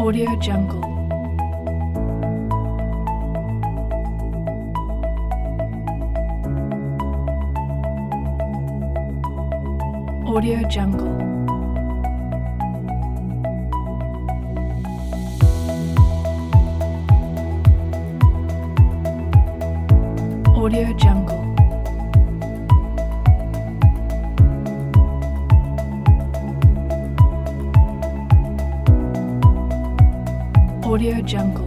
Audio Jungle. Audio Jungle. Audio Jungle. Audio Jungle.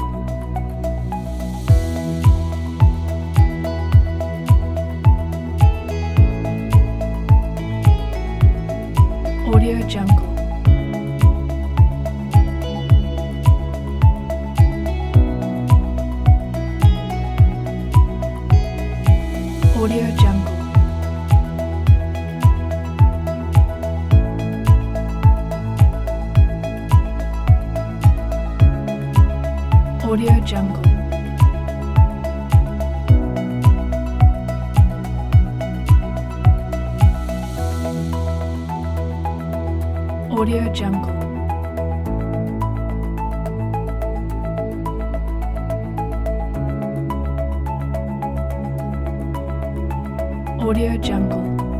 Audio Jungle. Audio Jungle. Audio Jungle. Audio Jungle. Audio Jungle.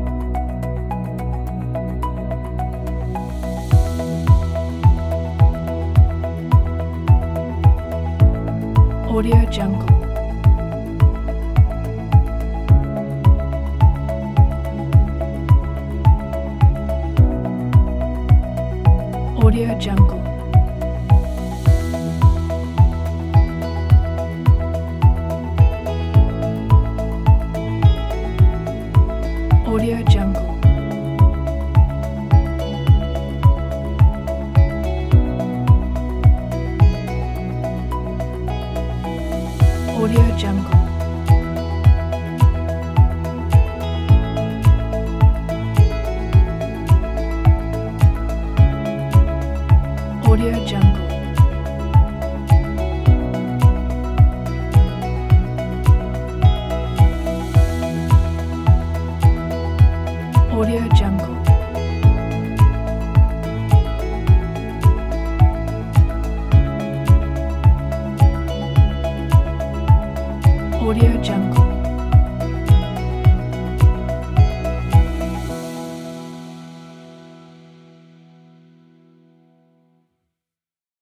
Audio Jungle. Audio Jungle. Audio Jungle. Audio Jungle. Audio Jungle. Audio Jungle. Audio Jungle.